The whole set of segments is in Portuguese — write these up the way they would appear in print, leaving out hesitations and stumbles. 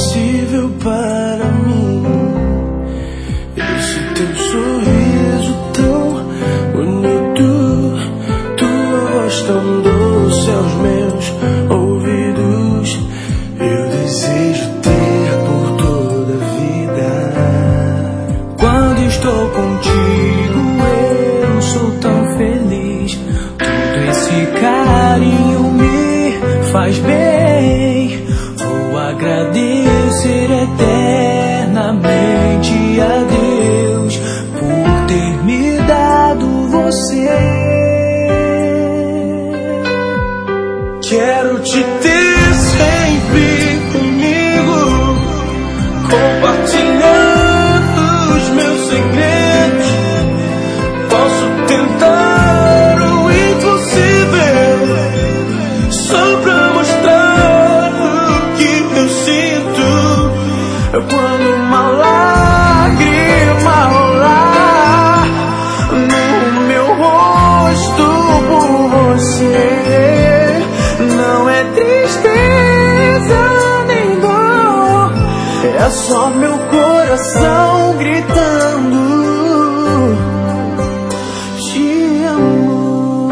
inesquecível para mim. Esse teu sorriso tão bonito, tua voz tão doce aos meus ouvidos, eu desejo ter por toda a vida. Quando estou contigo eu sou tão feliz, todo esse carinho me faz bem. Vou agradecer eternamente a Deus por ter me dado você. Quero te ter sempre comigo, compartilhando os meus segredos. Posso tentar o impossível só pra mostrar o que eu sinto. Quando uma lágrima rolar no meu rosto por você, não é tristeza nem dor, é só meu coração gritando: te amo.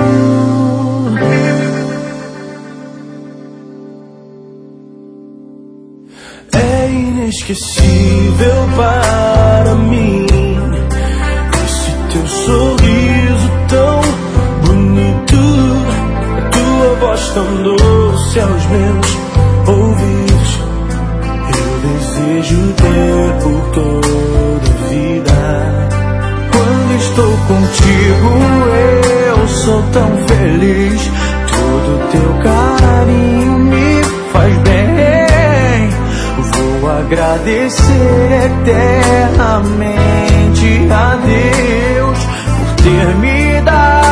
É inesquecível para mim esse teu sorriso tão bonito, tua voz tão doce aos meus ouvidos, eu desejo ter por toda a vida. Quando estou contigo eu sou tão feliz, todo teu carinho me faz bem. Vou agradecer eternamente a Deus por ter me dado